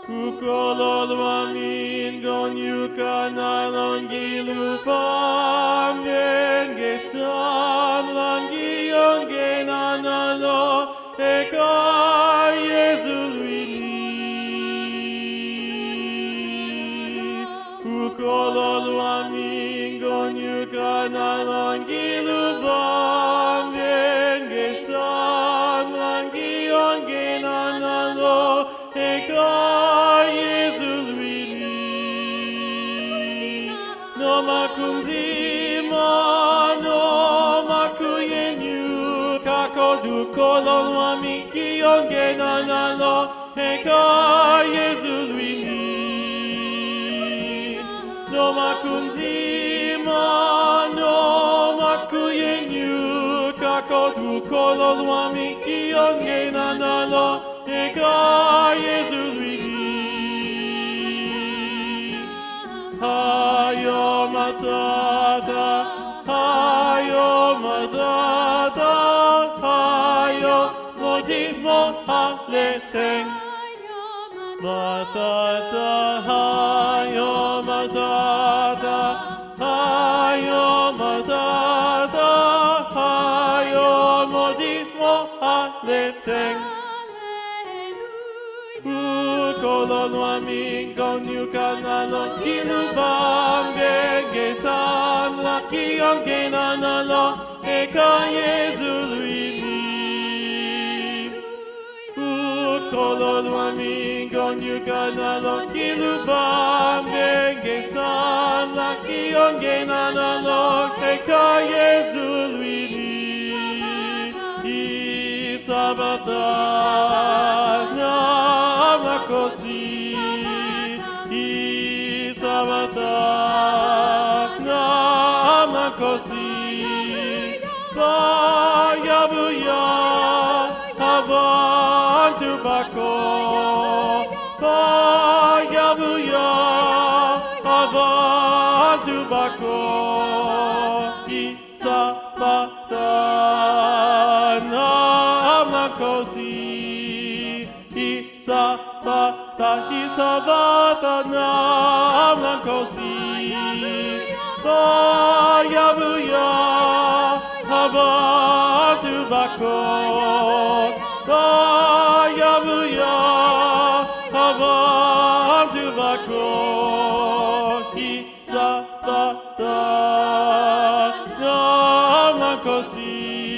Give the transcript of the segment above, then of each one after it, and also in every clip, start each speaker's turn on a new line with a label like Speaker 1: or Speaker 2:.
Speaker 1: Ukolol mamin gonyuka nalon gilupam gengesan langi yongen analo eka Yezuini. Ukolol mamin gonyuka nalon gilupam gengesan langi yongen analo eka No makunzima, no makuyenu, kakodu kolon wamiki yongena nalo, eka Yezuini. No makunzima, no makuyenu, kakodu kolon wamiki yongena nalo, eka Yezuini. Hayo matata, hayo matata, hayo modimo haleten. Matata, hayo matata, hayo matata, hayo modimo haleten. Kolon wamin gonyuka nalo kilubam gengesan laki yongena nalo eka Yezuini. Kolon wamin gonyuka nalo kilubam gengesan laki yongena nalo eka Yezuini. Isabata Makosi, Isabata, Namakosi, Bayabuya, Havantu Bako, Bayabuya, Havantu Bako, Isabata, Namakosi. Isabata namakosi, Bayabuya, Havantu Bako, Bayabuya, Havantu Bako, Isabata namakosi,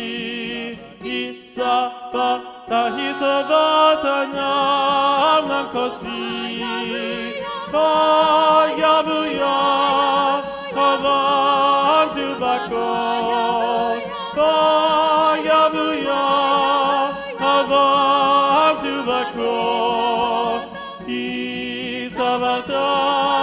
Speaker 1: Isabata namakosi. Bayabuya, Havantu Bako, Bayabuya, Havantu Bako, Isabata.